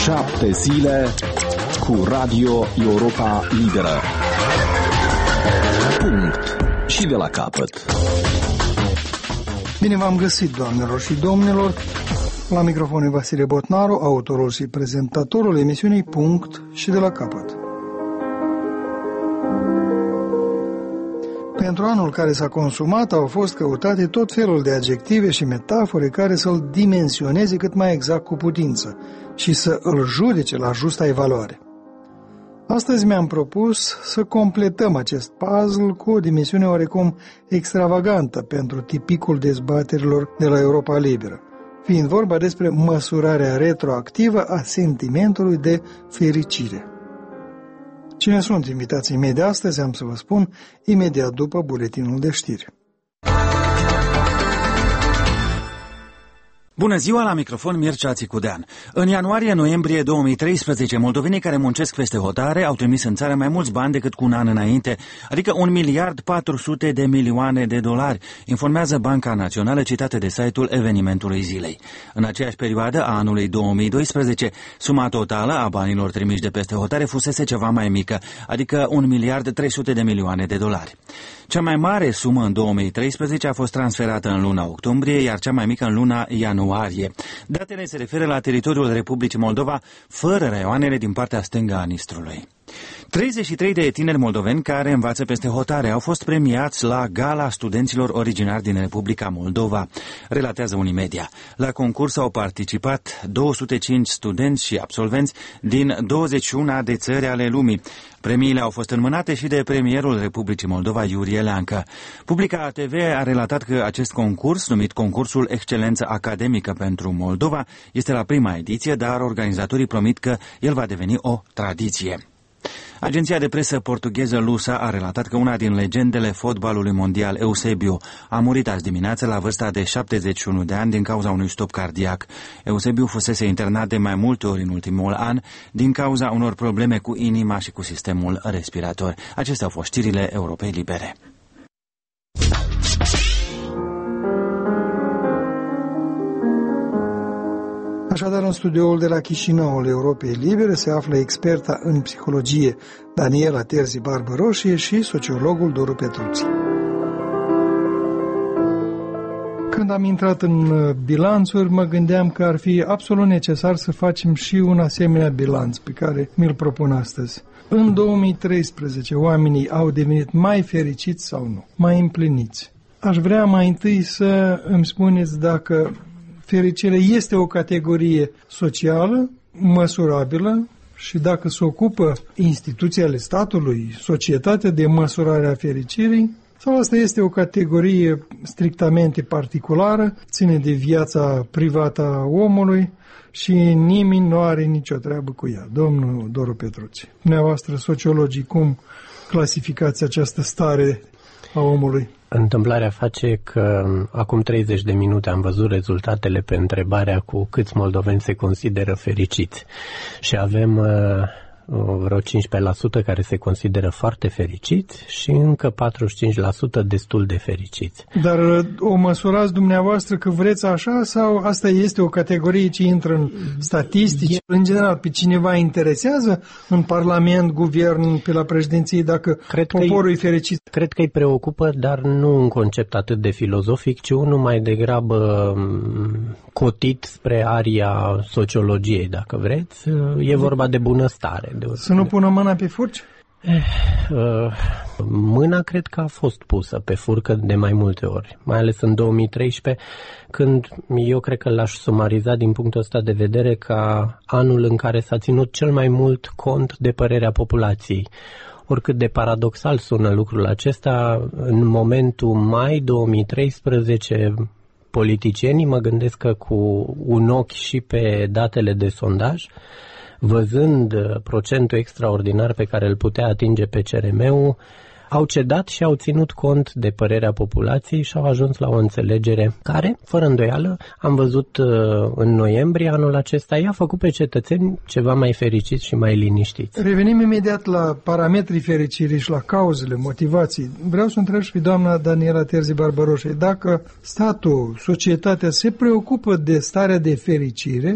7 zile cu Radio Europa Liberă. Punct. Și de la capăt. Bine v-am găsit, doamnelor și domnilor. La microfonul Vasile Botnaru, autorul și prezentatorul emisiunii Punct și de la capăt. Pentru anul care s-a consumat au fost căutate tot felul de adjective și metafore care să-l dimensioneze cât mai exact cu putință și să îl judece la justa evaluare. Astăzi mi-am propus să completăm acest puzzle cu o dimensiune oarecum extravagantă pentru tipicul dezbaterilor de la Europa Liberă, fiind vorba despre măsurarea retroactivă a sentimentului de fericire. Cine sunt invitații mei de astăzi, am să vă spun imediat după buletinul de știri. Bună ziua, la microfon Mircea Țicudean. În ianuarie-noiembrie 2013, moldovenii care muncesc peste hotare au trimis în țară mai mulți bani decât cu un an înainte, adică 1.400 milioane de dolari, informează Banca Națională citată de site-ul evenimentului zilei. În aceeași perioadă a anului 2012, suma totală a banilor trimiși de peste hotare fusese ceva mai mică, adică 1.300 milioane de dolari. Cea mai mare sumă în 2013 a fost transferată în luna octombrie, iar cea mai mică în luna ianuarie. Datele se referă la teritoriul Republicii Moldova, fără raioanele din partea stângă a Nistrului. 33 de tineri moldoveni care învață peste hotare au fost premiați la Gala Studenților Originari din Republica Moldova, relatează Unimedia. La concurs au participat 205 studenți și absolvenți din 21 de țări ale lumii. Premiile au fost înmânate și de premierul Republicii Moldova, Iurie Leancă. Publica TV a relatat că acest concurs, numit Concursul Excelență Academică pentru Moldova, este la prima ediție, dar organizatorii promit că el va deveni o tradiție. Agenția de presă portugheză Lusa a relatat că una din legendele fotbalului mondial, Eusebio, a murit azi dimineață la vârsta de 71 de ani din cauza unui stop cardiac. Eusebio fusese internat de mai multe ori în ultimul an din cauza unor probleme cu inima și cu sistemul respirator. Acestea au fost știrile Europei Libere. Așadar, în studioul de la Chișinăul Europei Libere se află experta în psihologie Daniela Terzi Barbăroșie și sociologul Doru Petruții. Când am intrat în bilanțuri, mă gândeam că ar fi absolut necesar să facem și un asemenea bilanț pe care mi-l propun astăzi. În 2013, oamenii au devenit mai fericiți sau nu, mai împliniți. Aș vrea mai întâi să îmi spuneți dacă fericirea este o categorie socială, măsurabilă, și dacă se ocupă instituții ale statului, societatea, de măsurarea fericirii, sau asta este o categorie strictamente particulară, ține de viața privată a omului și nimeni nu are nicio treabă cu ea. Domnul Doru Petruții, dumneavoastră sociologii, cum clasificați această stare a omului? Întâmplarea face că acum 30 de minute am văzut rezultatele pe întrebarea cu câți moldoveni se consideră fericiți și avem vreo 15% care se consideră foarte fericiți și încă 45% destul de fericiți. Dar o măsurați dumneavoastră că vreți așa sau asta este o categorie ce intră în statistici? În general, pe cineva interesează în Parlament, Guvern, pe la președinție, dacă poporul e fericit? Cred că îi preocupă, dar nu un concept atât de filozofic, ci unul mai degrabă cotit spre aria sociologiei, dacă vreți. E vorba de bunăstare. Să nu pună mâna pe furci? Mâna cred că a fost pusă pe furcă de mai multe ori, mai ales în 2013, când eu cred că l-aș sumariza din punctul ăsta de vedere ca anul în care s-a ținut cel mai mult cont de părerea populației. Oricât de paradoxal sună lucrul acesta, în momentul mai 2013, politicienii, mă gândesc că cu un ochi și pe datele de sondaj, văzând procentul extraordinar pe care îl putea atinge PCRM-ul, au cedat și au ținut cont de părerea populației și au ajuns la o înțelegere care, fără îndoială, am văzut în noiembrie anul acesta, i-a făcut pe cetățeni ceva mai fericiți și mai liniștiți. Revenim imediat la parametrii fericirii și la cauzele, motivații. Vreau să întreb și pe doamna Daniela Terzi Barbăroșie, dacă statul, societatea se preocupă de starea de fericire,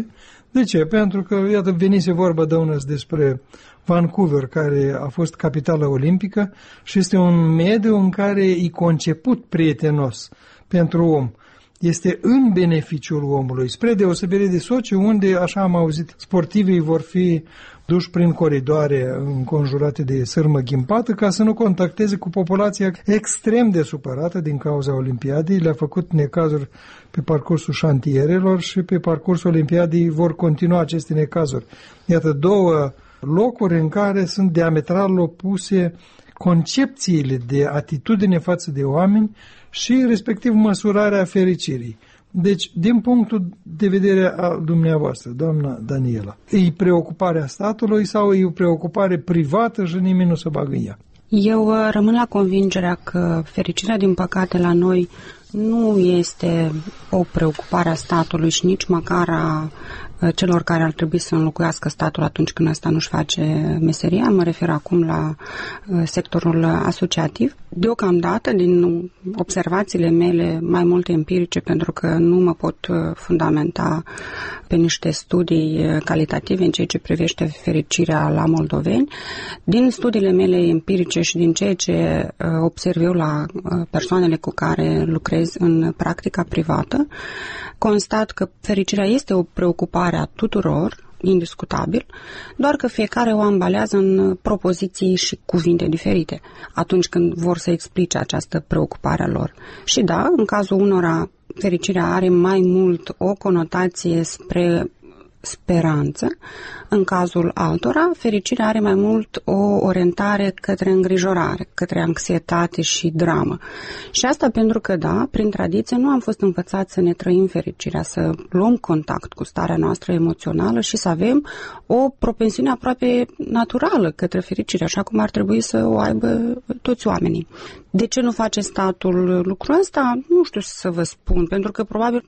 De ce? Pentru că, iată, venise vorba dăunăs despre Vancouver, care a fost capitală olimpică și este un mediu în care e conceput prietenos pentru om. Este în beneficiul omului, spre deosebire de Sochi, unde, așa am auzit, sportivii vor fi duși prin coridoare înconjurate de sârmă ghimpată ca să nu contacteze cu populația extrem de supărată din cauza Olimpiadei. Le-a făcut necazuri pe parcursul șantierelor și pe parcursul Olimpiadei vor continua aceste necazuri. Iată două locuri în care sunt diametral opuse concepțiile de atitudine față de oameni și respectiv măsurarea fericirii. Deci, din punctul de vedere al dumneavoastră, doamna Daniela, e preocuparea statului sau e o preocupare privată și nimeni nu se bagă în ea? Eu rămân la convingerea că fericirea, din păcate, la noi nu este o preocupare a statului și nici măcar a celor care ar trebui să înlocuiască statul atunci când ăsta nu-și face meseria. Mă refer acum la sectorul asociativ. Deocamdată, din observațiile mele mai multe empirice, pentru că nu mă pot fundamenta pe niște studii calitative în ceea ce privește fericirea la moldoveni, din studiile mele empirice și din ceea ce observ eu la persoanele cu care lucrez în practica privată, constat că fericirea este o preocupare a tuturor, indiscutabil, doar că fiecare o ambalează în propoziții și cuvinte diferite atunci când vor să explice această preocupare a lor. Și da, în cazul unora, fericirea are mai mult o conotație spre speranță, în cazul altora, fericirea are mai mult o orientare către îngrijorare, către anxietate și dramă. Și asta pentru că, da, prin tradiție nu am fost învățați să ne trăim fericirea, să luăm contact cu starea noastră emoțională și să avem o propensiune aproape naturală către fericire, așa cum ar trebui să o aibă toți oamenii. De ce nu face statul lucrul ăsta? Nu știu să vă spun, pentru că probabil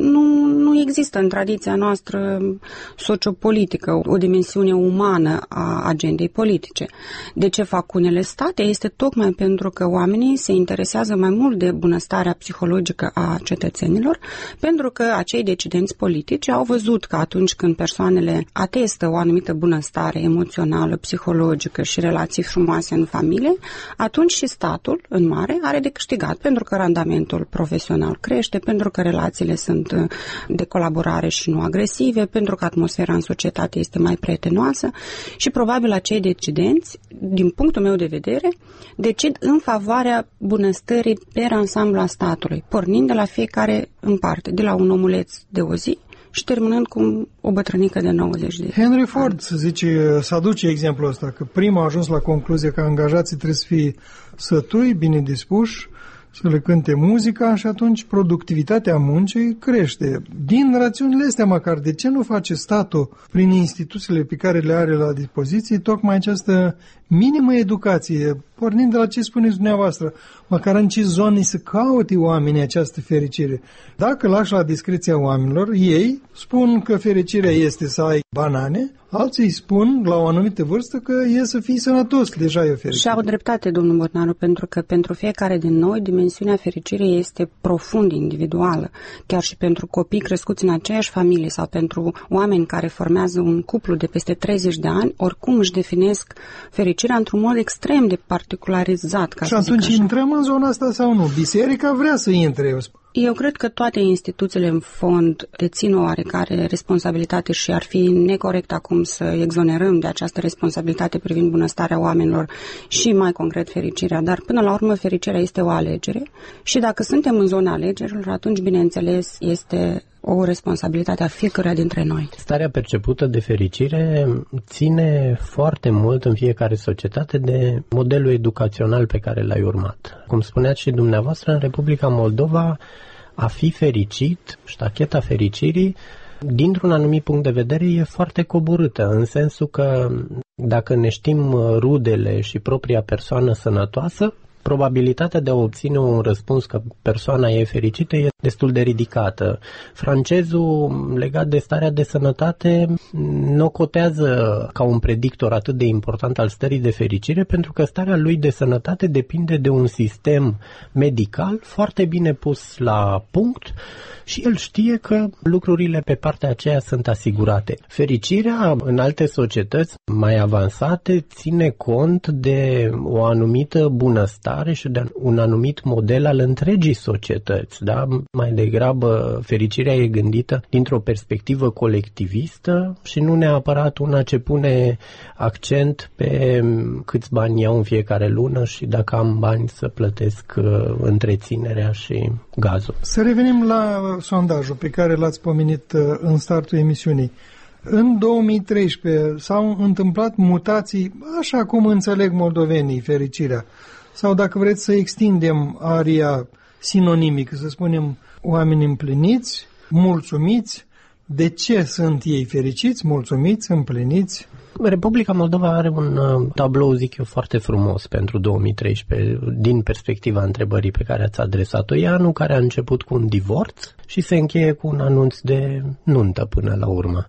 nu există în tradiția noastră sociopolitică o dimensiune umană a agendei politice. De ce fac unele state? Este tocmai pentru că oamenii se interesează mai mult de bunăstarea psihologică a cetățenilor, pentru că acei decidenți politici au văzut că atunci când persoanele atestă o anumită bunăstare emoțională, psihologică și relații frumoase în familie, atunci și statul, în mare, are de câștigat, pentru că randamentul profesional crește, pentru că relațiile sunt de colaborare și nu agresive, pentru că atmosfera în societate este mai prietenoasă și probabil acei decidenți, din punctul meu de vedere, decid în favoarea bunăstării per ansamblu a statului, pornind de la fiecare în parte, de la un omuleț de o zi și terminând cu o bătrânică de 90 de ani. Henry Ford să aduce exemplul ăsta, că prima a ajuns la concluzie că angajații trebuie să fie sătui, bine dispuși, să le cânte muzica și atunci productivitatea muncii crește. Din rațiunile astea măcar, de ce nu face statul prin instituțiile pe care le are la dispoziție tocmai această minimă educație, pornind de la ce spuneți dumneavoastră, măcar în ce zone să caute oamenii această fericire. Dacă lași la discreția oamenilor, ei spun că fericirea este să ai banane, alții spun la o anumită vârstă că e să fii sănătos, deja e o fericire. Și au dreptate, domnul Bornaru, pentru că pentru fiecare din noi dimensiunea fericirii este profund individuală, chiar și pentru copii crescuți în aceeași familie sau pentru oameni care formează un cuplu de peste 30 de ani, oricum își definesc fericirea într-un mod extrem de particularizat. Și atunci intrăm în zona asta sau nu? Biserica vrea să intre, eu spun. Eu cred că toate instituțiile în fond dețin o oarecare responsabilitate și ar fi necorect acum să exonerăm de această responsabilitate privind bunăstarea oamenilor și mai concret fericirea, dar până la urmă fericirea este o alegere și dacă suntem în zona alegerilor, atunci bineînțeles este o responsabilitate a fiecăruia dintre noi. Starea percepută de fericire ține foarte mult în fiecare societate de modelul educațional pe care l-ai urmat. Cum spuneați și dumneavoastră, în Republica Moldova, a fi fericit, ștacheta fericirii, dintr-un anumit punct de vedere, e foarte coborâtă, în sensul că dacă ne știm rudele și propria persoană sănătoasă, probabilitatea de a obține un răspuns că persoana e fericită e destul de ridicată. Francezul, legat de starea de sănătate, nu cotează ca un predictor atât de important al stării de fericire, pentru că starea lui de sănătate depinde de un sistem medical foarte bine pus la punct și el știe că lucrurile pe partea aceea sunt asigurate. Fericirea în alte societăți mai avansate ține cont de o anumită bunăstare și de un anumit model al întregii societăți. Da? Mai degrabă fericirea e gândită dintr-o perspectivă colectivistă și nu neapărat una ce pune accent pe câți bani iau în fiecare lună și dacă am bani să plătesc întreținerea și gazul. Să revenim la sondajul pe care l-ați pomenit în startul emisiunii. În 2013 s-au întâmplat mutații, așa cum înțeleg moldovenii fericirea. Sau dacă vreți să extindem aria sinonimică, să spunem oameni împliniți, mulțumiți. De ce sunt ei fericiți, mulțumiți, împliniți? Republica Moldova are un tablou, zic eu, foarte frumos pentru 2013, din perspectiva întrebării pe care ați adresat-o. E anul care a început cu un divorț și se încheie cu un anunț de nuntă până la urmă.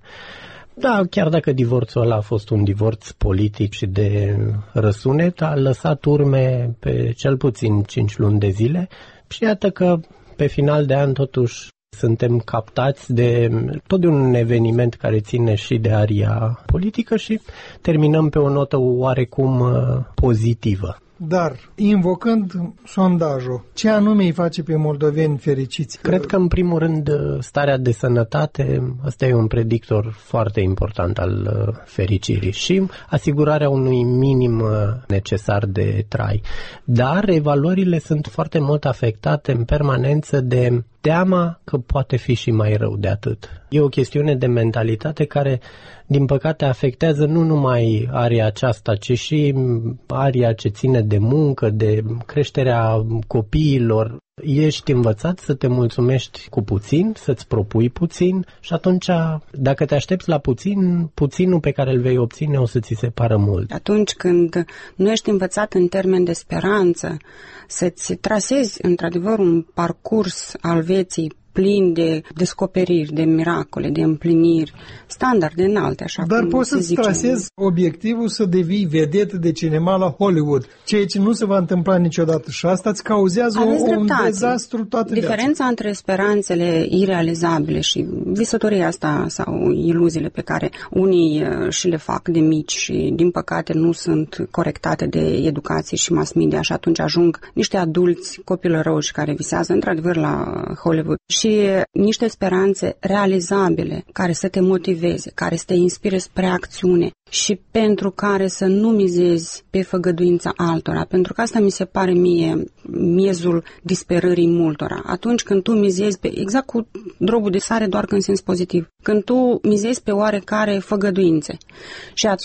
Da, chiar dacă divorțul ăla a fost un divorț politic și de răsunet, a lăsat urme pe cel puțin 5 luni de zile și iată că pe final de an totuși suntem captați de tot de un eveniment care ține și de aria politică și terminăm pe o notă oarecum pozitivă. Dar, invocând sondajul, ce anume îi face pe moldoveni fericiți? Cred că, în primul rând, starea de sănătate, ăsta e un predictor foarte important al fericirii și asigurarea unui minim necesar de trai. Dar evaluările sunt foarte mult afectate în permanență de teama că poate fi și mai rău de atât. E o chestiune de mentalitate care, din păcate, afectează nu numai aria aceasta, ci și aria ce ține de muncă, de creșterea copiilor. Ești învățat să te mulțumești cu puțin, să-ți propui puțin și atunci, dacă te aștepți la puțin, puținul pe care îl vei obține o să ți se pară mult. Atunci când nu ești învățat în termen de speranță, să-ți trasezi într-adevăr un parcurs al vieții plin de descoperiri, de miracole, de împliniri, standarde înalte, așa Dar cum poți să-ți trasezi obiectivul să devii vedetă de cinema la Hollywood, ceea ce nu se va întâmpla niciodată și asta îți cauzează un dezastru toată viața. Diferența între speranțele irealizabile și visătoria asta sau iluziile pe care unii și le fac de mici și din păcate nu sunt corectate de educație și mass media și atunci ajung niște adulți copilăroși care visează într-adevăr la Hollywood și niște speranțe realizabile care să te motiveze, care să te inspire spre acțiune și pentru care să nu mizezi pe făgăduința altora, pentru că asta mi se pare mie miezul disperării multora. Atunci când tu mizezi pe, exact cu drogul de sare, doar că în sens pozitiv, când tu mizezi pe oarecare făgăduințe și atunci,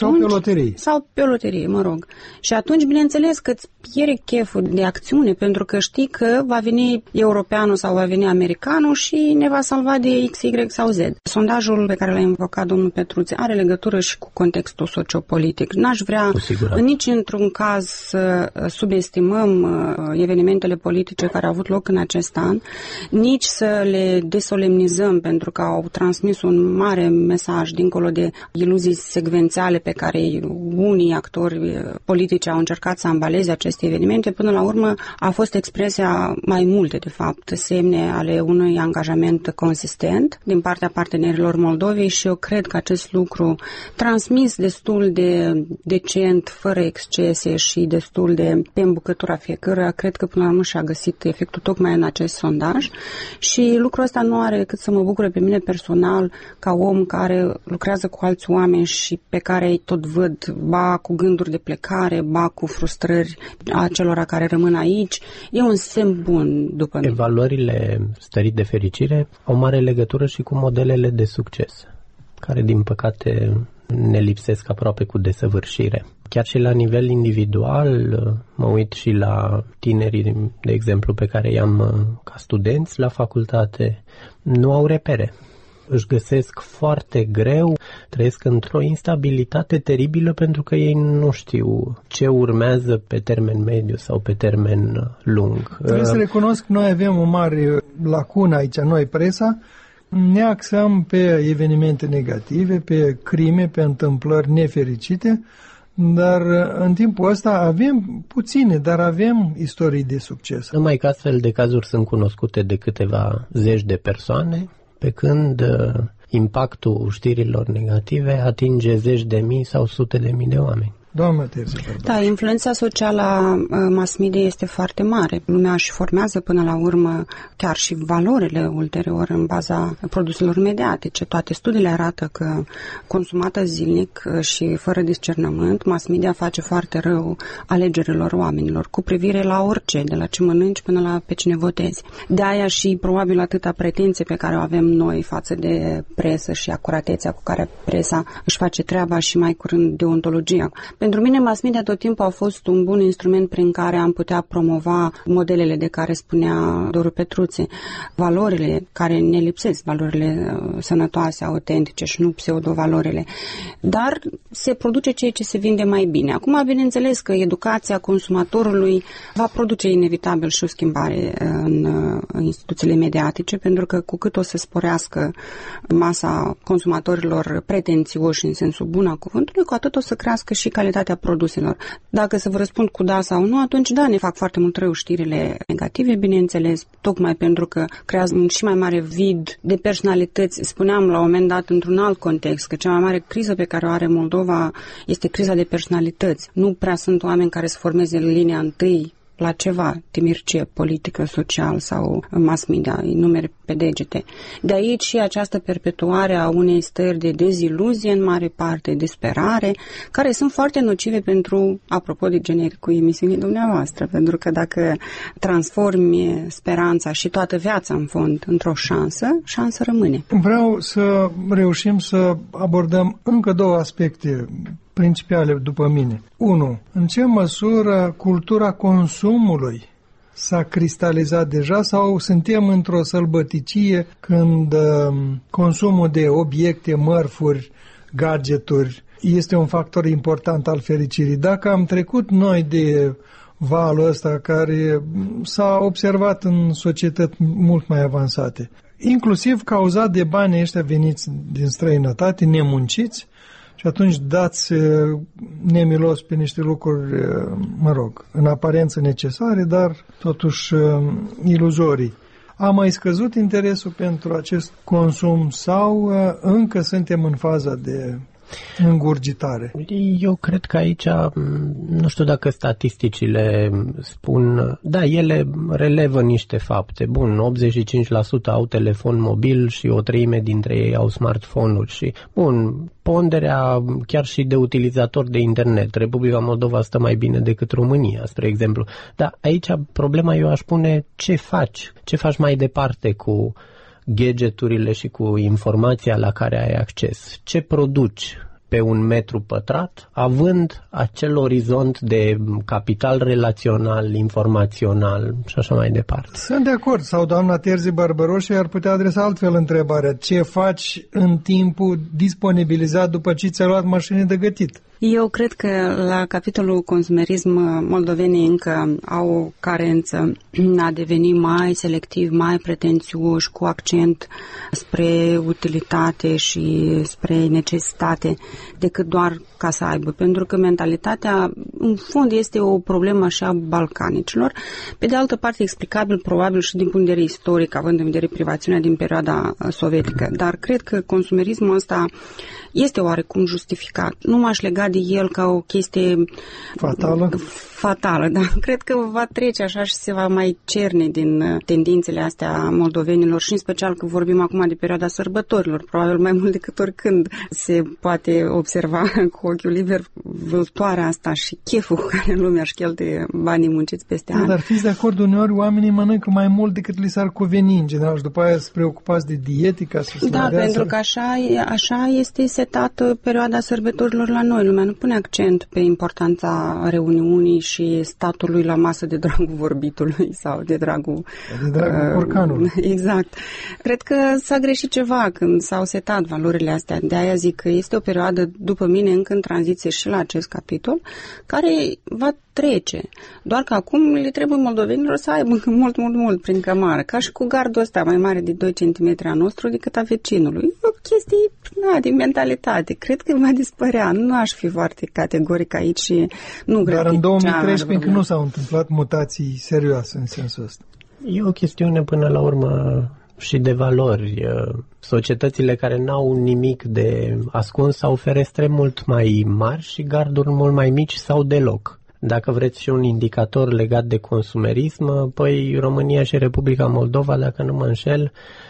sau pe o loterie, mă rog. Și atunci, bineînțeles că îți pierde cheful de acțiune, pentru că știi că va veni europeanul sau va veni americanul și ne va salva de X, Y sau Z. Sondajul pe care l-a invocat domnul Petruțe are legătură și cu contextul sociopolitic. N-aș vrea nici într-un caz să subestimăm evenimentele politice care au avut loc în acest an, nici să le desolemnizăm pentru că au transmis un mare mesaj dincolo de iluzii secvențiale pe care unii actori politici au încercat să ambaleze aceste evenimente. Până la urmă a fost expresia mai multe, de fapt, semne ale unui angajament consistent din partea partenerilor Moldovei și eu cred că acest lucru transmis destul de decent, fără excese și destul de pe îmbucătura fiecăruia, cred că până la urmă și-a găsit efectul tocmai în acest sondaj și lucrul ăsta nu are cât să mă bucure pe mine personal ca om care lucrează cu alți oameni și pe care îi tot văd ba cu gânduri de plecare, ba cu frustrări a celor care rămân aici. E un semn bun după mine. Evaluările stării de fericire au mare legătură și cu modelele de succes, care din păcate ne lipsesc aproape cu desăvârșire. Chiar și la nivel individual, mă uit și la tinerii, de exemplu, pe care i-am ca studenți la facultate, nu au repere. Își găsesc foarte greu trăiesc într-o instabilitate teribilă pentru că ei nu știu ce urmează pe termen mediu sau pe termen lung. Trebuie să recunosc că noi avem o mare lacună aici, noi presa, ne axăm pe evenimente negative, pe crime, pe întâmplări nefericite, dar în timpul ăsta avem puține, dar avem istorii de succes. Numai că astfel de cazuri sunt cunoscute de câteva zeci de persoane, pe când impactul știrilor negative atinge zeci de mii sau sute de mii de oameni. Doamna Terzi. Da, influența socială a mass media este foarte mare. Lumea își formează până la urmă chiar și valorile ulterior în baza produselor mediatice. Toate studiile arată că consumată zilnic și fără discernământ, mass media face foarte rău alegerilor oamenilor cu privire la orice, de la ce mănânci până la pe cine votezi. De aia și probabil atâta pretenție pe care o avem noi față de presă și acuratețea cu care presa își face treaba și mai curând deontologia. Pentru mine, mass media tot timpul a fost un bun instrument prin care am putea promova modelele de care spunea Doru Petruțe, valorile care ne lipsesc, valorile sănătoase, autentice și nu pseudo-valorile. Dar se produce ceea ce se vinde mai bine. Acum, bineînțeles că educația consumatorului va produce inevitabil și o schimbare în instituțiile mediatice, pentru că cu cât o să sporească masa consumatorilor pretențioși în sensul bun al cuvântului, cu atât o să crească și calitatea produselor. Dacă să vă răspund cu da sau nu, atunci da, ne fac foarte mult rău știrile negative, bineînțeles, tocmai pentru că creează un și mai mare vid de personalități. Spuneam la un moment dat într-un alt context că cea mai mare criză pe care o are Moldova este criza de personalități. Nu prea sunt oameni care să formeze linia întâi la ceva, timircie, politică, social sau mass media, îi numeri pe degete. De aici și această perpetuare a unei stări de deziluzie, în mare parte, de sperare, care sunt foarte nocive pentru, apropo de genericul emisiunii dumneavoastră, pentru că dacă transformi speranța și toată viața în fond într-o șansă, șansă rămâne. Vreau să reușim să abordăm încă două aspecte principale după mine. 1. În ce măsură cultura consumului s-a cristalizat deja sau suntem într-o sălbăticie când consumul de obiecte, mărfuri, gadgeturi este un factor important al fericirii? Dacă am trecut noi de valul ăsta care s-a observat în societăți mult mai avansate, inclusiv cauzat de banii ăștia veniți din străinătate, nemunciți, și atunci dați nemilos pe niște lucruri, în aparență necesare, dar totuși iluzorii. A mai scăzut interesul pentru acest consum sau încă suntem în faza de îngurgitare? Eu cred că aici, nu știu dacă statisticile spun, da, ele relevă niște fapte. Bun, 85% au telefon mobil și o treime dintre ei au smartphone-uri și, bun, ponderea chiar și de utilizator de internet. Republica Moldova stă mai bine decât România, spre exemplu. Dar aici problema, eu aș pune, ce faci? Ce faci mai departe cu gadgeturile și cu informația la care ai acces? Ce produci pe un metru pătrat, având acel orizont de capital relațional, informațional și așa mai departe? Sunt de acord. Sau doamna Terzi Barbăroșe ar putea adresa altfel întrebarea. Ce faci în timpul disponibilizat după ce ți-ai luat mașină de gătit? Eu cred că la capitolul consumerism moldovenii încă au o carență a deveni mai selectiv, mai pretențioși, cu accent spre utilitate și spre necesitate decât doar ca să aibă. Pentru că mentalitatea, în fond, este o problemă așa a balcanicilor. Pe de altă parte, explicabil probabil și din punct de vedere istoric, având în vedere privațiunea din perioada sovietică. Dar cred că consumerismul ăsta este oarecum justificat. Nu m-aș lega de el ca o chestie fatală, dar cred că va trece așa și se va mai cerne din tendințele astea moldovenilor și în special că vorbim acum de perioada sărbătorilor, probabil mai mult decât oricând se poate observa cu ochiul liber vâltoarea asta și cheful cu care lumea își cheltuie banii munciți peste ani. Dar fiți de acord, uneori oamenii mănâncă mai mult decât li s-ar cuveni în general și după aia sunt preocupați de dietică, să se da, pentru că așa este setată perioada sărbătorilor la noi. Lumea nu pune accent pe importanța reuniunii și statului la masă de dragul vorbitului sau de dragul orcanului. Exact. Cred că s-a greșit ceva când s-au setat valorile astea. De aia zic că este o perioadă, după mine, încă în tranziție și la acest capitol, care va trece. Doar că acum le trebuie moldovenilor să aibă mult prin cămară, ca și cu gardul ăsta mai mare de 2 cm a nostru decât a vecinului. E o chestie de mentalitate. Cred că va dispărea. Nu aș fi foarte categoric aici și nu cred. Dar în 2013 nu s-au întâmplat mutații serioase în sensul ăsta. E o chestiune până la urmă și de valori. Societățile care n-au nimic de ascuns au ferestre mult mai mari și garduri mult mai mici sau deloc. Dacă vreți și un indicator legat de consumerism, păi România și Republica Moldova, dacă nu mă înșel,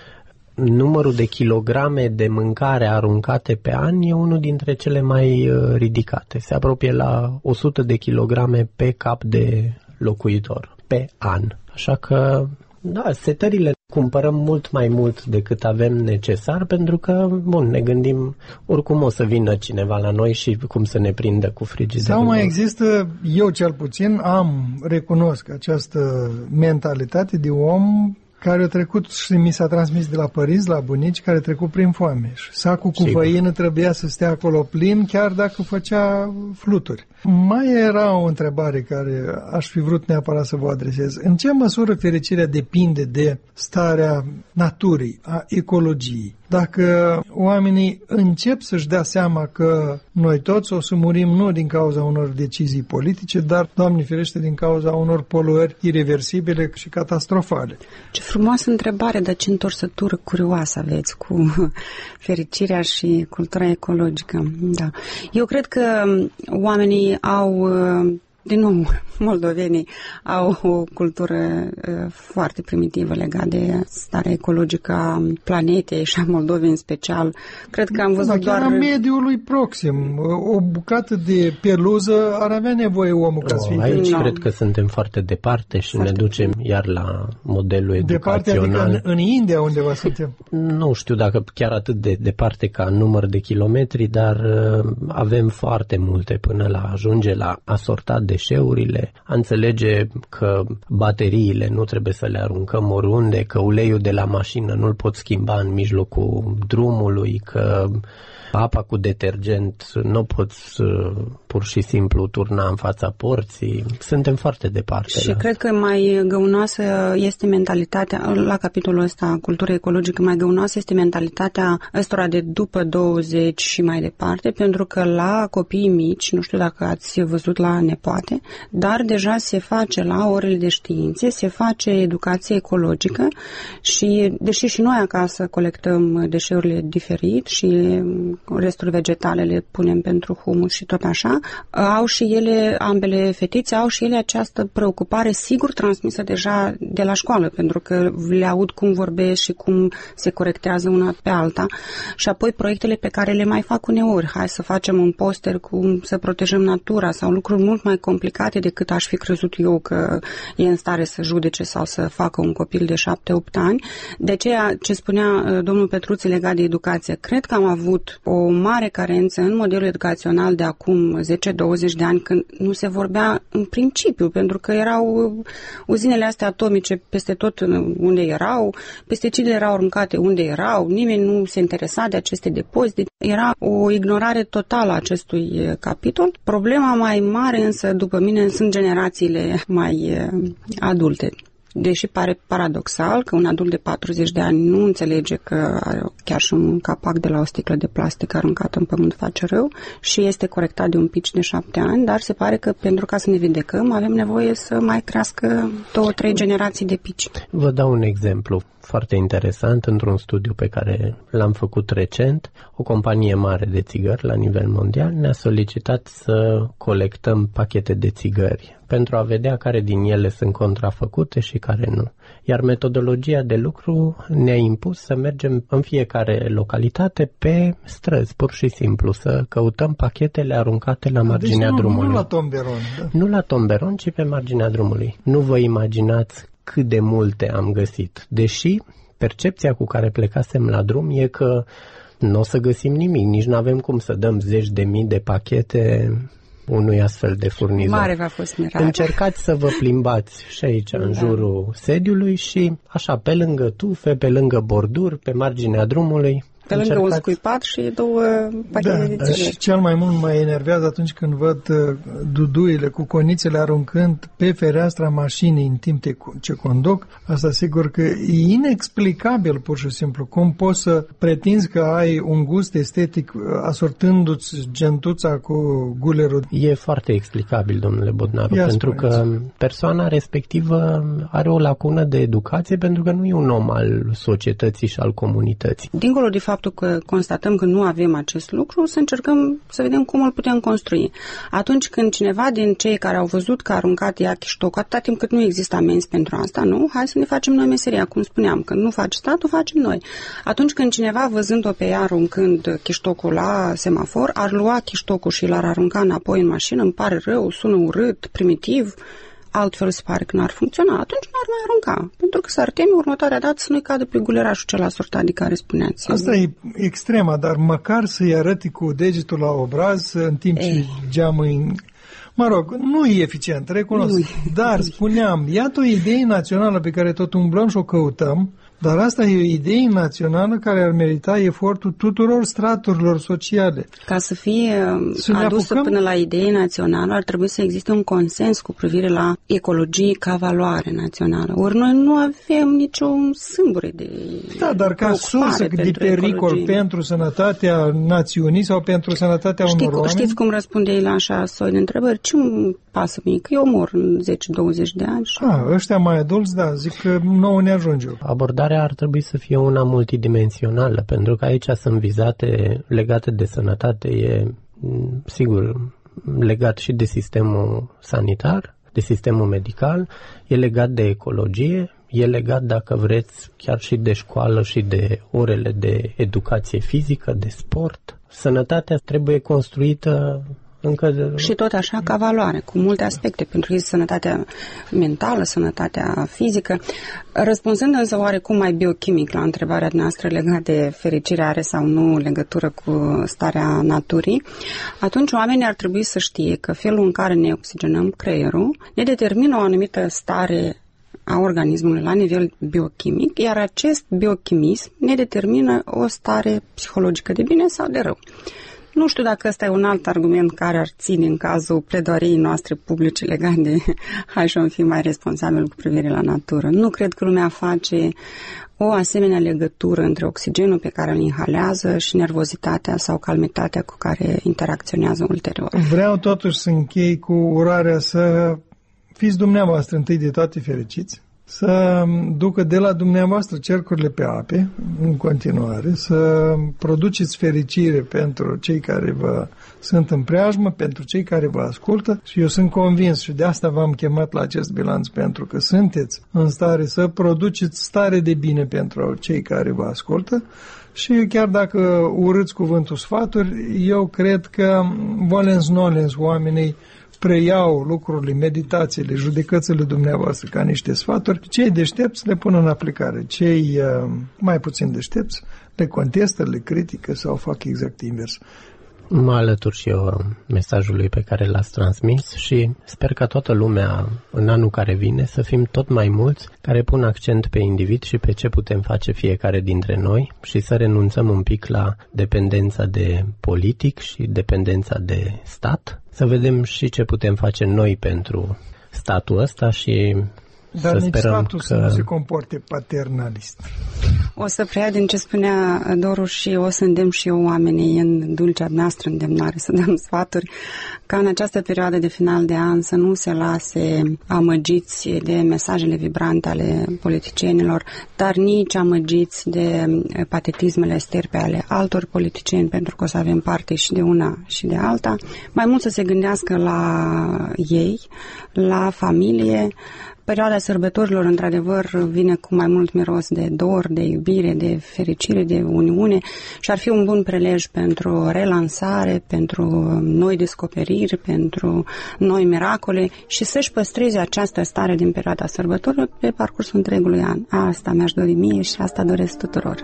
numărul de kilograme de mâncare aruncate pe an e unul dintre cele mai ridicate. Se apropie la 100 de kilograme pe cap de locuitor pe an. Așa că, da, setările cumpărăm mult mai mult decât avem necesar, pentru că, bun, ne gândim oricum o să vină cineva la noi și cum să ne prindă cu frigiderul. Sau mai există, eu cel puțin recunosc această mentalitate de om care a trecut și mi s-a transmis de la părinți, la bunici, care a trecut prin foame. Și sacul cu făină trebuia să stea acolo plin, chiar dacă făcea fluturi. Mai era o întrebare care aș fi vrut neapărat să vă adresez. În ce măsură fericirea depinde de starea naturii, a ecologiei? Dacă oamenii încep să-și dea seama că noi toți o să murim nu din cauza unor decizii politice, dar, Doamne ferește, din cauza unor poluări irreversibile și catastrofale. Ce frumoasă întrebare, dar ce întorsătură curioasă aveți cu fericirea și cultura ecologică. Da. Eu cred că oamenii au, din nou, moldovenii au o cultură foarte primitivă legată de starea ecologică a planetei și a Moldovei în special. Cred că am văzut doar... a mediului proxim. O bucată de peluză ar avea nevoie omul ca să fie. Aici cred că suntem foarte departe și foarte ne ducem iar la modelul educațional. Departe, adică în India undeva suntem? Nu știu dacă chiar atât de departe ca număr de kilometri, dar avem foarte multe până la ajunge la a sorta deșeurile, a înțelege că bateriile nu trebuie să le aruncăm oriunde, că uleiul de la mașină nu-l pot schimba în mijlocul drumului, că apa cu detergent nu poți pur și simplu turna în fața porții. Suntem foarte departe. Și cred că mai găunoasă este mentalitatea, la capitolul ăsta, cultură ecologică, mai găunoasă este mentalitatea ăstora de după 20 și mai departe, pentru că la copiii mici, nu știu dacă ați văzut la nepoate, dar deja se face la orele de științe, se face educație ecologică și, deși și noi acasă colectăm deșeurile diferit și restul vegetale le punem pentru humus și tot așa, au și ele, ambele fetițe, au și ele această preocupare sigur transmisă deja de la școală, pentru că le aud cum vorbesc și cum se corectează una pe alta și apoi proiectele pe care le mai fac uneori. Hai să facem un poster cum să protejăm natura sau lucruri mult mai complicate decât aș fi crezut eu că e în stare să judece sau să facă un copil de 7-8 ani. De aceea, ce spunea domnul Petruț legat de educație, cred că am avut o mare carență în modelul educațional de acum 10-20 de ani, când nu se vorbea în principiu, pentru că erau uzinele astea atomice peste tot unde erau, pesticidele erau aruncate unde erau, nimeni nu se interesa de aceste depozite. Era o ignorare totală a acestui capitol. Problema mai mare însă, după mine, sunt generațiile mai adulte. Deși pare paradoxal că un adult de 40 de ani nu înțelege că chiar și un capac de la o sticlă de plastic aruncat în pământ face rău și este corectat de un pici de 7 ani, dar se pare că pentru ca să ne vindecăm avem nevoie să mai crească 2-3 generații de pici. Vă dau un exemplu foarte interesant. Într-un studiu pe care l-am făcut recent, o companie mare de țigări la nivel mondial ne-a solicitat să colectăm pachete de țigări pentru a vedea care din ele sunt contrafăcute și care nu. Iar metodologia de lucru ne-a impus să mergem în fiecare localitate pe străzi, pur și simplu, să căutăm pachetele aruncate la marginea drumului. Nu la tomberon. Da. Nu la tomberon, ci pe marginea drumului. Nu vă imaginați cât de multe am găsit, deși percepția cu care plecasem la drum e că nu o să găsim nimic, nici nu avem cum să dăm 10.000 de pachete unui astfel de furnizor. Mare v-a fost mirare. Încercați să vă plimbați și aici în jurul sediului și așa pe lângă tufe, pe lângă borduri, pe marginea drumului. Pe lângă un scuipat și 2 pachete de țigări. Și cel mai mult mă enervează atunci când văd duduile cu conițele aruncând pe fereastra mașinii în timp ce conduc. Asta sigur că e inexplicabil pur și simplu. Cum poți să pretinzi că ai un gust estetic asortându-ți gentuța cu gulerul? E foarte explicabil, domnule Bodnaru, pentru că persoana respectivă are o lacună de educație pentru că nu e un om al societății și al comunității. Dincolo de faptul că constatăm că nu avem acest lucru, să încercăm să vedem cum îl putem construi. Atunci când cineva din cei care au văzut că a aruncat ea chiștocul, atâta timp cât nu există amenzi pentru asta, nu? Hai să ne facem noi meseria, cum spuneam, că nu face statul, facem noi. Atunci când cineva, văzând-o pe ea aruncând chiștocul la semafor, ar lua chiștocul și l-ar arunca înapoi în mașină, îmi pare rău, sună urât, primitiv, altfel se pare că n-ar funcționa, atunci n-ar mai arunca. Pentru că s-ar teme următoarea dată să nu-i cadă pe gulerașul cel asortat de care spuneați. Asta e extrema, dar măcar să-i arăti cu degetul la obraz în timp ce geamă în... Mă rog, nu e eficient, recunosc. Dar spuneam, iată o idee națională pe care tot umblăm și o căutăm, dar asta e o idee națională care ar merita efortul tuturor straturilor sociale. Ca să fie adusă până la idee națională, ar trebui să existe un consens cu privire la ecologie ca valoare națională. Ori noi nu avem niciun sâmbure de dar ca sursă de pericol pentru sănătatea națiunii sau pentru sănătatea unor oameni... Știți cum răspunde ei la așa soi de întrebări? Ce-mi pasă mie? Că eu mor în 10-20 de ani. Ăștia mai adulți, zic că nouă ne ajunge. Abordarea ar trebui să fie una multidimensională, pentru că aici sunt vizate legate de sănătate, e sigur legat și de sistemul sanitar, de sistemul medical, e legat de ecologie, e legat, dacă vreți, chiar și de școală și de orele de educație fizică, de sport. Sănătatea trebuie construită și tot așa ca valoare, cu multe aspecte, pentru că este sănătatea mentală, sănătatea fizică. Răspunzând însă oarecum mai biochimic la întrebarea noastră legată de fericire are sau nu legătură cu starea naturii, atunci oamenii ar trebui să știe că felul în care ne oxigenăm creierul ne determină o anumită stare a organismului la nivel biochimic, iar acest biochimism ne determină o stare psihologică de bine sau de rău. Nu știu dacă ăsta e un alt argument care ar ține în cazul pledoariei noastre publice legate de hai să fim mai responsabili cu privire la natură. Nu cred că lumea face o asemenea legătură între oxigenul pe care îl inhalează și nervozitatea sau calmitatea cu care interacționează ulterior. Vreau totuși să închei cu urarea să fiți dumneavoastră întâi de toate fericiți, să ducă de la dumneavoastră cercurile pe ape în continuare, să produceți fericire pentru cei care vă sunt în preajmă, pentru cei care vă ascultă și eu sunt convins și de asta v-am chemat la acest bilanț, pentru că sunteți în stare să produceți stare de bine pentru cei care vă ascultă și chiar dacă urâți cuvântul sfaturi, eu cred că volens nolens oamenii preiau lucrurile, meditațiile, judecățile dumneavoastră ca niște sfaturi. Cei deștepți le pun în aplicare. Cei mai puțin deștepți le contestă, le critică sau fac exact invers. Mă alătur și eu mesajului pe care l-ați transmis și sper ca toată lumea în anul care vine să fim tot mai mulți care pun accent pe individ și pe ce putem face fiecare dintre noi și să renunțăm un pic la dependența de politic și dependența de stat, să vedem și ce putem face noi pentru statul ăsta și dar să nici sperăm statul că să nu se comporte paternalist. O să preia din ce spunea Doru și o să îndemn și eu oamenii în dulcea noastră îndemnare să dăm sfaturi ca în această perioadă de final de an să nu se lase amăgiți de mesajele vibrante ale politicienilor, dar nici amăgiți de patetismele sterpe ale altor politicieni, pentru că o să avem parte și de una și de alta. Mai mult să se gândească la ei, la familie. Perioada sărbătorilor, într-adevăr, vine cu mai mult miros de dor, de iubire, de fericire, de uniune și ar fi un bun prelej pentru relansare, pentru noi descoperiri, pentru noi miracole și să-și păstreze această stare din perioada sărbătorilor pe parcursul întregului an. Asta mi-aș dori mie și asta doresc tuturor.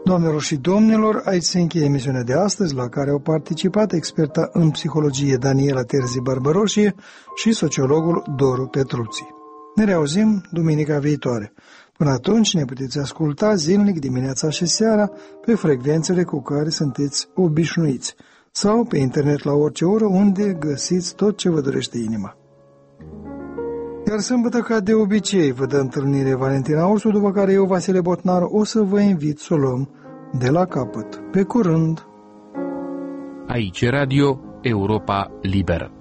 Doamnelor și domnilor, aici se încheie emisiunea de astăzi, la care au participat experta în psihologie Daniela Terzi Barbăroșie și sociologul Doru Petruții. Ne reauzim duminica viitoare. Până atunci ne puteți asculta zilnic dimineața și seara pe frecvențele cu care sunteți obișnuiți sau pe internet la orice oră unde găsiți tot ce vă dorește inima. Iar sâmbătă, ca de obicei, vă dă întâlnire Valentina Orsu, după care eu, Vasile Botnar, o să vă invit să o luăm de la capăt. Pe curând! Aici Radio Europa Liberă.